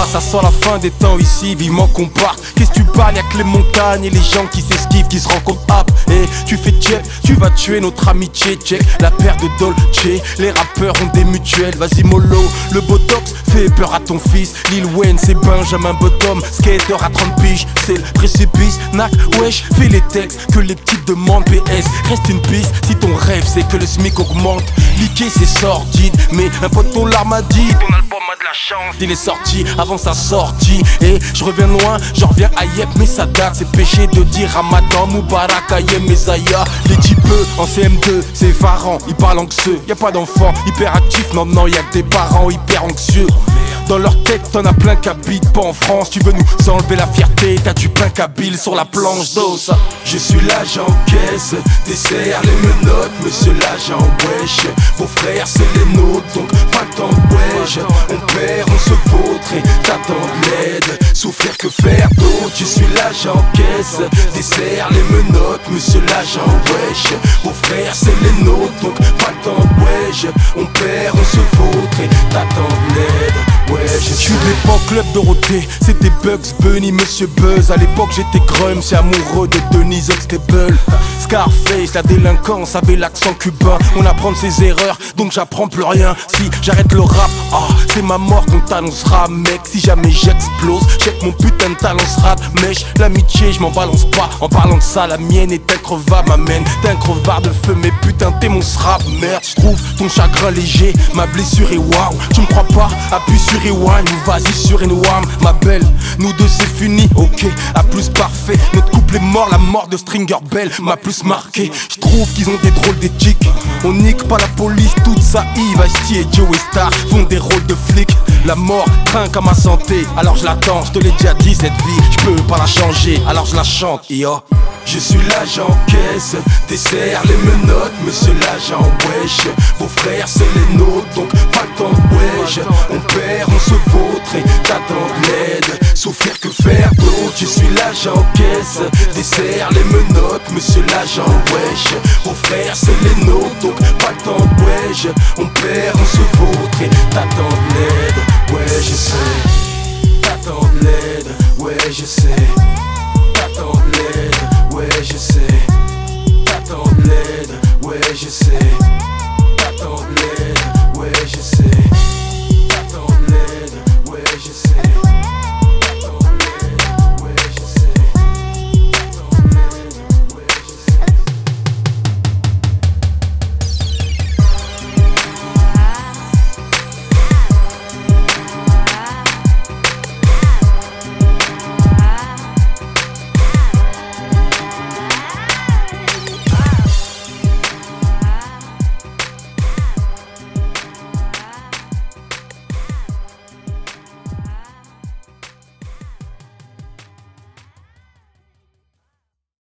ça sent la fin des temps ici, vivement qu'on parte. Qu'est-ce que tu parles, y'a que les montagnes et les gens qui s'esquivent, qui se rencontrent hop. Et tu fais check, tu vas tuer notre amitié. Check la paire de Dolce, les rappeurs ont des mutuelles. Vas-y mollo, le botox fait peur à ton fils. Lil Wayne c'est Benjamin Bottom, skater à 30 piges, c'est le précipice. Nac, wesh, fais les textes que les petites demandent. PS, reste une piste si ton rêve c'est que le SMIC augmente. Liquer c'est sordide, mais un pote ton larme a dit ton album a de la chance, il est sorti avant sa sortie. Et je reviens loin, j'en reviens à Yep, mais ça date. C'est péché de dire Ramadan, Moubarak, Ayem, Mesaya. Les types en CM2, c'est effarant, ils parlent anxieux. Y'a pas d'enfants hyperactifs, non non, y'a que des parents hyper anxieux. Dans leur tête, t'en as plein qu'habitent pas en France. Tu veux nous enlever la fierté, t'as-tu plein qu'habile sur la planche d'os. Je suis l'agent caisse, dessert les menottes, monsieur l'agent wesh. Vos frères c'est les nôtres, donc pas le temps wesh. On perd, on se vautre et t'attends de l'aide. Souffrir que faire d'autre, je suis l'agent caisse, dessert les menottes, monsieur l'agent wesh. Vos frères c'est les nôtres, donc pas le temps wesh. On perd, on se vautre et t'attends de l'aide. Je suis de l'époque Club Dorothée, c'était Bugs Bunny, Monsieur Buzz. À l'époque j'étais Grum, c'est amoureux de Denise Huxtable. Scarface, la délinquance avait l'accent cubain. On apprend de ses erreurs, donc j'apprends plus rien. Si j'arrête le rap, c'est ma mort qu'on t'annoncera. Mec, si jamais j'explose, check mon putain de talent sera de mèche. L'amitié, je m'en balance pas, en parlant de ça, la mienne est increvable. M'amène, t'es un crevard de feu, mais putain t'es mon srap. Merde, j'trouve ton chagrin léger, ma blessure est waouh. Tu me crois pas, appuie sur rewind ou vas-y sur N-Wam. Ma belle, nous deux c'est fini, ok, à plus parfait. Notre couple est mort, la mort de Stringer Bell m'a plus marqué. J'trouve qu'ils ont des drôles d'éthique. On nique pas la police, toute ça Yves, Ice-T et Joey Star font des rôles de flics. La mort trinque à ma santé, alors je l'attends, je te l'ai déjà dit cette vie, je peux pas la changer, alors je la chante, yo. Je suis l'agent caisse, dessert les menottes, monsieur l'agent wesh. Vos frères c'est les nôtres, donc pas le temps wesh. On perd, on se vautre et t'attends de l'aide. Souffrir que faire d'autre, je suis l'agent caisse, dessert les menottes, monsieur l'agent wesh. Vos frères c'est les nôtres, donc pas le temps wesh. On perd, on se vautre et t'attends de l'aide. Ouais je sais, t'attends de l'aide, ouais je sais.